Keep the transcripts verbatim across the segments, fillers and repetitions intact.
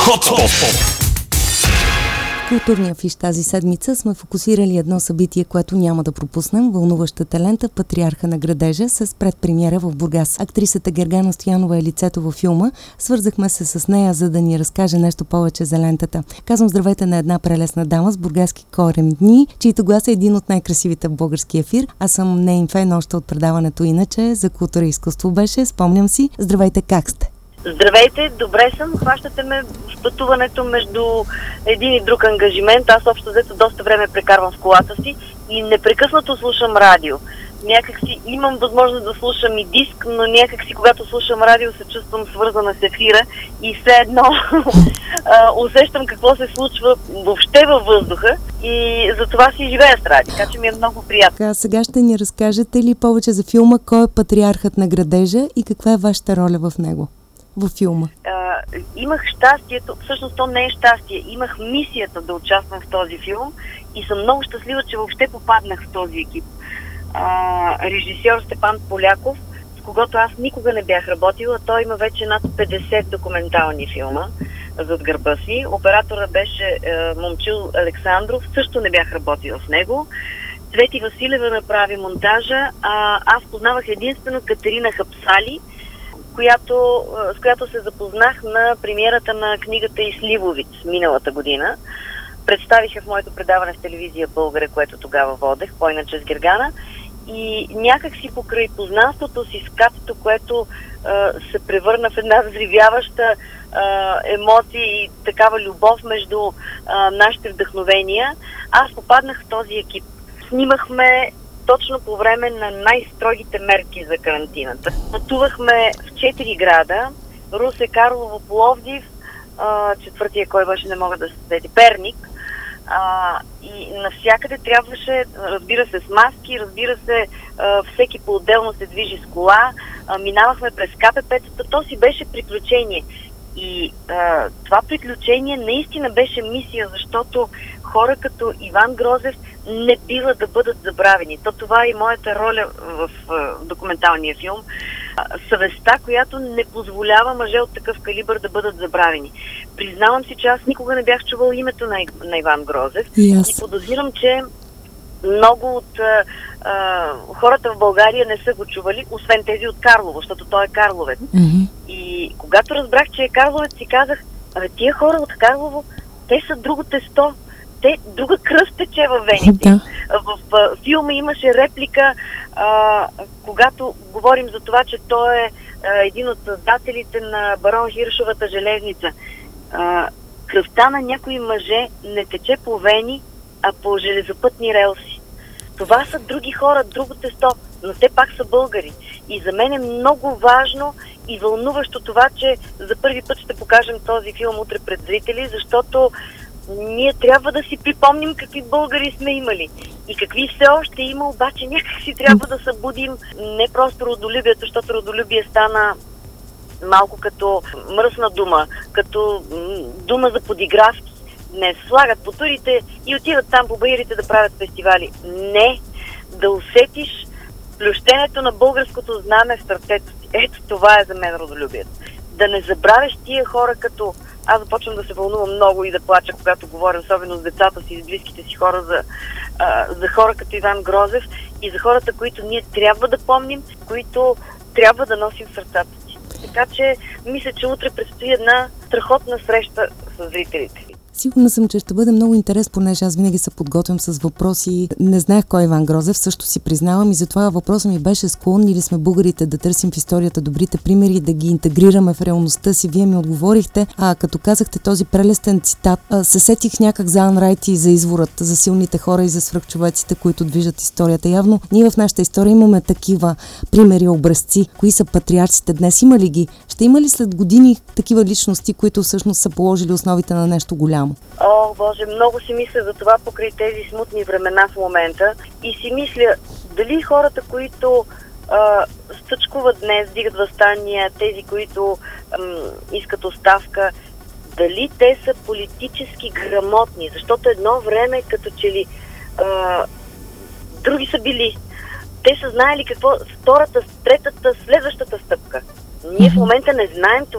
Хотспот. Културния фиш тази седмица сме фокусирали едно събитие, което няма да пропуснем. Вълнуващата лента "Патриарха на градежа" с предпремиера в Бургас. Актрисата Гергана Стоянова е лицето във филма. Свързахме се с нея, за да ни разкаже нещо повече за лентата. Казвам здравейте на една прелесна дама с бургаски корени, чийто глас е един от най-красивите в български ефир. Аз съм нейн фен още от предаването иначе за култура и изкуство беше. Спомням си. Здравейте, как сте? Здравейте, добре съм. Хващате ме в пътуването между един и друг ангажимент. Аз общо взето доста време прекарвам в колата си и непрекъснато слушам радио. Някак си имам възможност да слушам и диск, но някак си когато слушам радио се чувствам свързана с ефира и все едно усещам какво се случва въобще във въздуха и затова си живея с радио, така че ми е много приятно. А сега ще ни разкажете ли повече за филма "Кой е патриархът на градежа" и каква е вашата роля в него? Във филма? А, имах щастието, всъщност то не е щастие, имах мисията да участвам в този филм и съм много щастлива, че въобще попаднах в този екип. А, режисьор Степан Поляков, с когото аз никога не бях работила, той има вече над петдесет документални филма зад гърба си. Оператора беше е, Момчил Александров, също не бях работила с него. Цвети Василева направи монтажа, а аз познавах единствено Катерина Хапсали, Която, с която се запознах на премиерата на книгата "И Сливовиц" миналата година. Представиха в моето предаване в телевизия България, което тогава водех, по-иначе с Гергана. И някак си покрай познанството си с Катето, което а, се превърна в една взривяваща а, емоция и такава любов между а, нашите вдъхновения, аз попаднах в този екип. Снимахме точно по време на най-строгите мерки за карантината. Пътувахме в четири града: Русе, Карлово, Пловдив, а, четвъртия, кой беше, не мога да се сети, Перник. А, и навсякъде трябваше, разбира се, с маски, разбира се, а, всеки по-отделно се движи с кола, а, минавахме през ка пе пе-тата, то си беше приключение. И а, това приключение наистина беше мисия, защото хора като Иван Грозев не бива да бъдат забравени. То това е и моята роля в, в документалния филм. Съвестта, която не позволява мъже от такъв калибър да бъдат забравени. Признавам си, че аз никога не бях чувал името на, на Иван Грозев. Yes. И подозирам, че много от а, а, хората в България не са го чували, освен тези от Карлово, защото той е карловец. Mm-hmm. И когато разбрах, че е карловец, си казах: абе, тия хора от Карлово, те са друго тесто. Те, друга кръв тече във вените. Да. В, в филма имаше реплика, а, когато говорим за това, че той е а, един от създателите на Барон Хиршовата железница. А, кръвта на някои мъже не тече по вени, а по железопътни релси. Това са други хора, друго тесто, но те пак са българи. И за мен е много важно и вълнуващо това, че за първи път ще покажем този филм утре пред зрители, защото ние трябва да си припомним какви българи сме имали и какви все още има, обаче някак си трябва да събудим не просто родолюбието, защото родолюбие стана малко като мръсна дума, като дума за подигравки. Днес слагат по турите и отиват там по баирите да правят фестивали. Не, да усетиш плющенето на българското знаме в сърцето си. Ето това е за мен родолюбието. Да не забравяш тия хора, като аз започвам да се вълнувам много и да плача, когато говоря, особено с децата си и с близките си хора, за, а, за хора като Иван Грозев и за хората, които ние трябва да помним, които трябва да носим в сърцата си. Така че мисля, че утре предстои една страхотна среща с зрителите. Сигурна съм, че ще бъде много интерес, понеже аз винаги се подготвям с въпроси. Не знаех кой е Иван Грозев, също си признавам, и затова въпросът ми беше: склонни ли сме българите да търсим в историята добрите примери и да ги интегрираме в реалността си? Вие ми отговорихте, а като казахте този прелестен цитат, се сетих някак за Ан Райт и за изворът, за силните хора и за свръхчовеците, които движат историята. Явно ние в нашата история имаме такива примери, образци. Кои са патриарците днес? Има ли ги? Ще има ли след години такива личности, които всъщност са положили основите на нещо голямо? О, Боже, много си мисля за това покрай тези смутни времена в момента и си мисля дали хората, които а, стъчкуват днес, дигат въстания, тези, които ам, искат оставка, дали те са политически грамотни, защото едно време като че ли а, други са били. Те са знаели какво втората, третата, следващата стъпка. Ние в момента не знаем това.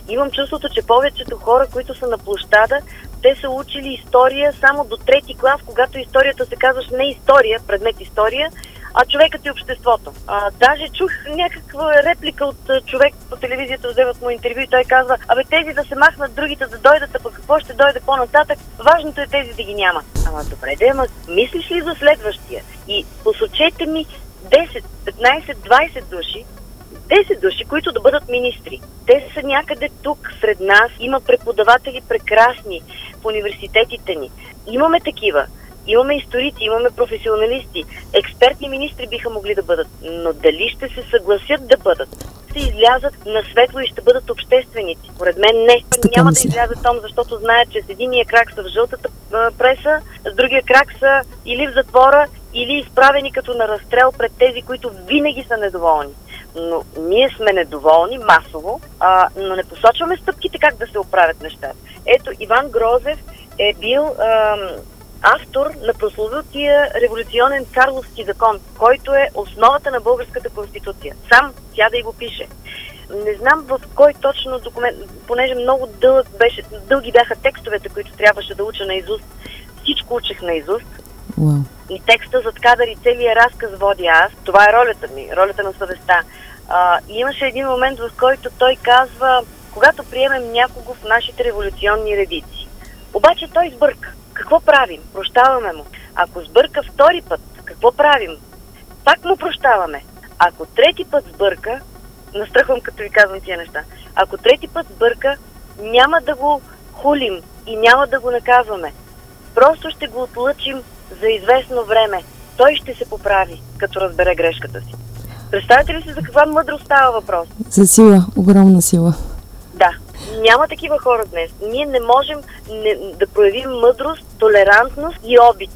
Имам чувството, че повечето хора, които са на площада, те са учили история само до трети клас, когато историята се казваше не история, предмет история, а човекът и обществото. А, даже чух някаква реплика от а, човек по телевизията, вземат му интервю и той казва: абе тези да се махнат, другите да дойдат, а пък какво ще дойде по-нататък, важното е тези да ги няма. Ама добре, да, ама мислиш ли за следващия? И посочете ми десет, петнайсет, двайсет души, десет души, които да бъдат министри. Те са някъде тук, сред нас. Има преподаватели прекрасни в университетите ни. Имаме такива. Имаме историци, имаме професионалисти. Експертни министри биха могли да бъдат. Но дали ще се съгласят да бъдат? Ще излязат на светло и ще бъдат общественици. Поред мен не. Няма да излязат там, защото знаят, че с единия крак са в жълтата преса, с другия крак са или в затвора, или изправени като на разстрел пред тези, които винаги са недоволни. Но ние сме недоволни масово, а, но не посочваме стъпките как да се оправят нещата. Ето, Иван Грозев е бил а, автор на прословутия революционен Карловски закон, който е основата на българската конституция. Сам тя да и го пише. Не знам в кой точно документ, понеже много дълъг беше, дълги бяха текстовете, които трябваше да уча наизуст. Всичко учех наизуст. Wow. И текста зад кадър и целият разказ водя аз. Това е ролята ми, ролята на съвестта. А, и имаше един момент, в който той казва: когато приемем някого в нашите революционни редици. Обаче той сбърка. Какво правим? Прощаваме му. Ако сбърка втори път, какво правим? Пак му прощаваме. Ако трети път сбърка, настръхвам като ви казвам тия неща, ако трети път сбърка, няма да го хулим и няма да го наказваме. Просто ще го отлъчим за известно време. Той ще се поправи, като разбере грешката си. Представете ли си за каква мъдрост става въпрос? За сила, огромна сила. Да. Няма такива хора днес. Ние не можем не, да проявим мъдрост, толерантност и обич.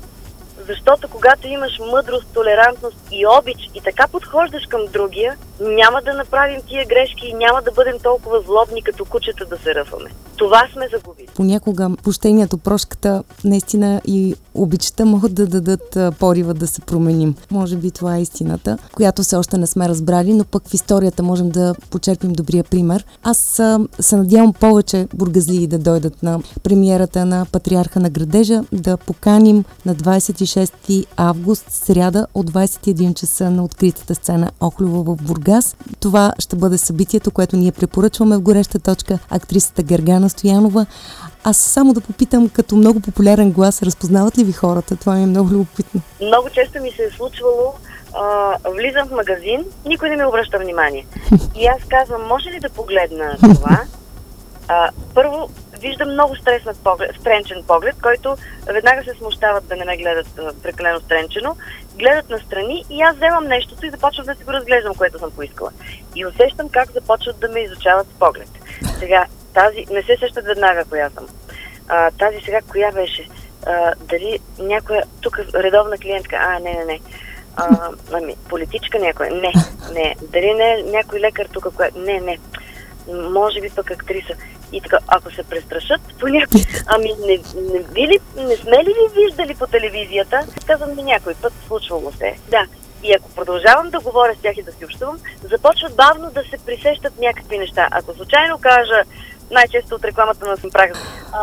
Защото когато имаш мъдрост, толерантност и обич и така подхождаш към другия, няма да направим тия грешки и няма да бъдем толкова злобни като кучета да се ръфаме. Това сме загубили. Понякога пощението, прошката, наистина и обичта могат да дадат порива да се променим. Може би това е истината, която все още не сме разбрали, но пък в историята можем да почерпим добрия пример. Аз а, се надявам повече бургазлии да дойдат на премиерата на Патриарха на градежа, да поканим на двайсет и шести август, сряда, от двайсет и един часа на откритата сцена Охлюва в Бургас. Това ще бъде събитието, което ние препоръчваме в гореща точка, актрисата Гергана Стоянова. Аз само да попитам, като много популярен глас, разпознават ли ви хората? Това ми е много любопитно. Много често ми се е случвало, а, влизам в магазин, никой не ми обръща внимание. И аз казвам: може ли да погледна това? А, първо, виждам много стреснат поглед, стренчен поглед, който веднага се смущават да не ме гледат а, прекалено стренчено, гледат настрани и аз вземам нещото и започвам да си го разглеждам, което съм поискала. И усещам как започват да ме изучават с поглед. Сега, тази, не се сещат веднага коя съм. А, тази сега коя беше? А, дали някоя, тук редовна клиентка, а, не, не, не. А, ами, политичка някоя? Не, не. Дали не някой лекар тук, коя? Не, не. Може би пък актриса. И така, ако се престрашат по някой... Ами, не, не, били, не сме ли ви виждали по телевизията? Казвам ми някой път, случвало се. Да. И ако продължавам да говоря с тях и да си общувам, започват бавно да се присещат някакви неща. Ако случайно кажа, най-често от рекламата на Съмпрага, а,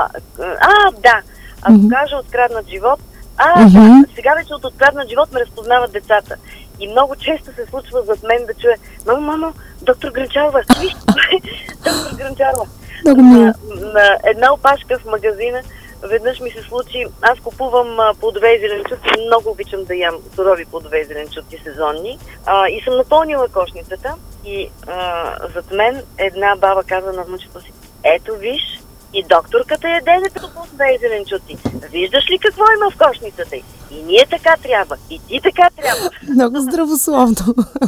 а, да, ако mm-hmm. кажа откраднат живот, а, mm-hmm. да, сега вече от откраднат живот ме разпознават децата. И много често се случва зад мен да чуя: мамо, мамо, доктор Грънчарова, виж, доктор Грънчарова. На, на една опашка в магазина веднъж ми се случи, аз купувам а, плодове и зеленчуци, много обичам да ям сурови плодове и зеленчуци сезонни, а, и съм напълнила кошницата и а, зад мен една баба каза на внучето си: ето виж, и докторката яде плодове и зеленчуци. Виждаш ли какво има в кошницата й? И ние така трябва, и ти така трябва. Много здравословно.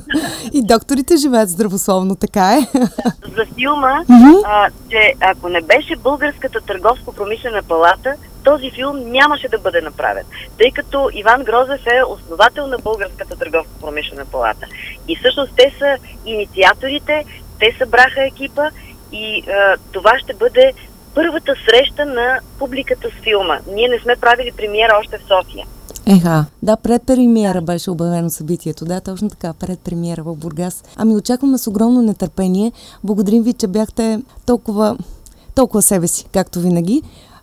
И докторите живеят здравословно, така е. За филма, mm-hmm. а, че ако не беше Българската търговско-промишлена палата, този филм нямаше да бъде направен. Тъй като Иван Грозев е основател на Българската търговско-промишлена палата. И всъщност те са инициаторите, те събраха екипа и а, това ще бъде първата среща на публиката с филма. Ние не сме правили премиера още в София. Еха, да, пред премиера беше обявено събитието. Да, точно така, пред премиера в Бургас. Ами очакваме с огромно нетърпение. Благодарим ви, че бяхте толкова, толкова себе си, както винаги,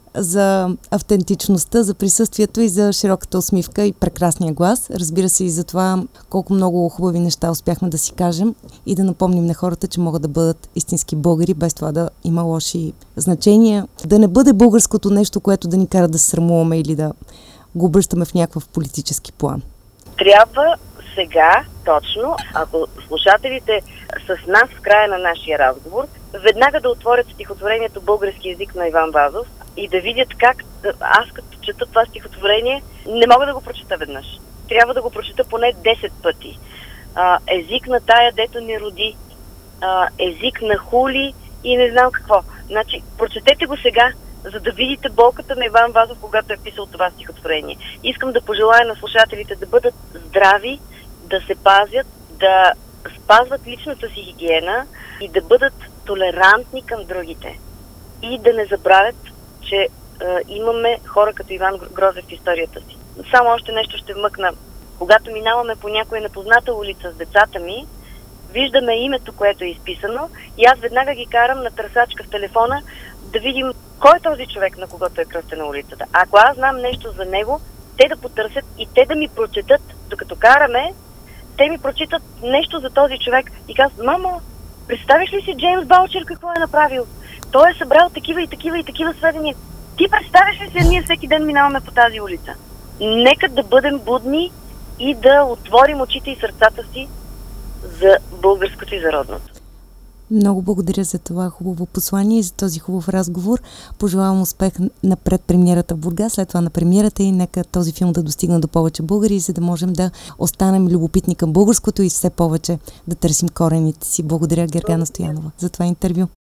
за автентичността, за присъствието и за широката усмивка и прекрасния глас. Разбира се и за това колко много хубави неща успяхме да си кажем и да напомним на хората, че могат да бъдат истински българи, без това да има лоши значения. Да не бъде българското нещо, което да ни кара да се срамуваме или да го обръщаме в някакъв политически план. Трябва сега, точно, ако слушателите с нас в края на нашия разговор, веднага да отворят стихотворението "Български език" на Иван Вазов и да видят как аз като чета това стихотворение не мога да го прочета веднъж. Трябва да го прочета поне десет пъти. А, език на тая, дето ни роди, а, език на хули и не знам какво. Значи, прочетете го сега, за да видите болката на Иван Вазов, когато е писал това стихотворение. Искам да пожелая на слушателите да бъдат здрави, да се пазят, да спазват личната си хигиена и да бъдат толерантни към другите. И да не забравят, че е, имаме хора като Иван Грозев в историята си. Само още нещо ще вмъкна. Когато минаваме по някоя непозната улица с децата ми, виждаме името, което е изписано и аз веднага ги карам на търсачка в телефона да видим кой е този човек, на когото е кръстена улицата. Ако аз знам нещо за него, те да потърсят и те да ми прочетат, докато караме, те ми прочитат нещо за този човек и казват: "Мамо, представиш ли си Джеймс Баучер какво е направил? Той е събрал такива и такива и такива сведения. Ти представиш ли си, ние всеки ден минаваме по тази улица?" Нека да бъдем будни и да отворим очите и сърцата си за българското и за родното. Много благодаря за това хубаво послание и за този хубав разговор. Пожелавам успех на предпремиерата в Бургас, след това на премиерата и нека този филм да достигне до повече българи, за да можем да останем любопитни към българското и все повече да търсим корените си. Благодаря, Гергана Стоянова, за това интервю.